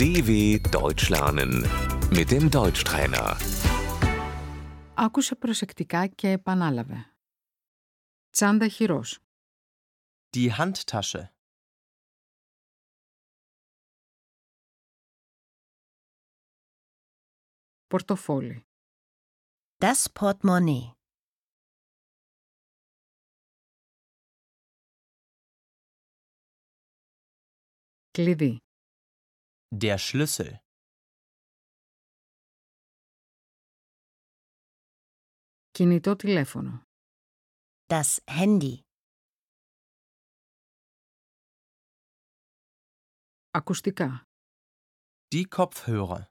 DW Deutsch lernen mit dem Deutschtrainer. Άκουσε προσεκτικά και επανάλαβε. Τσάντα χειρός. Die Handtasche. Πορτοφόλι. Das Portemonnaie. Κλειδί. Der Schlüssel. Κινητό τηλέφωνο. Das Handy. Ακουστικά. Die Kopfhörer.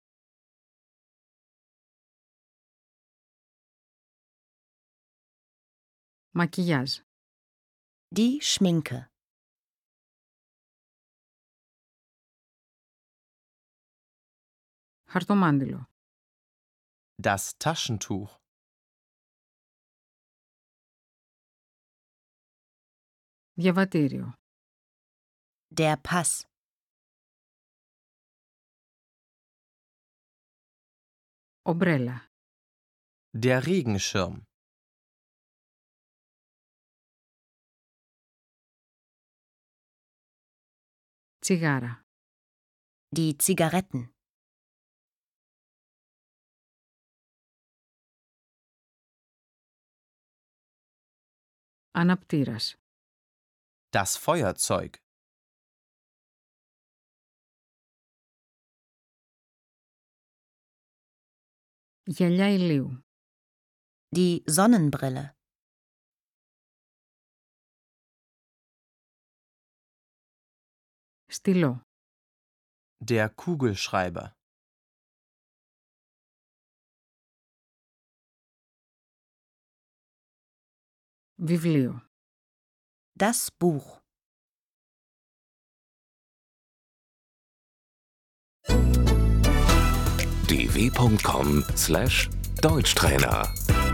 Μακιγιάζ. Die Schminke. Χαρτομάντιλο. Das Taschentuch. Διαβατήριο. Der Pass. Ομπρέλα. Der Regenschirm. Τσιγάρα. Die Zigaretten. Αναπτήρας. Das Feuerzeug. Γυαλιά ηλίου. Die Sonnenbrille. Στυλό. Der Kugelschreiber. Βιβλίο. Das Buch. dw.com/Deutschtrainer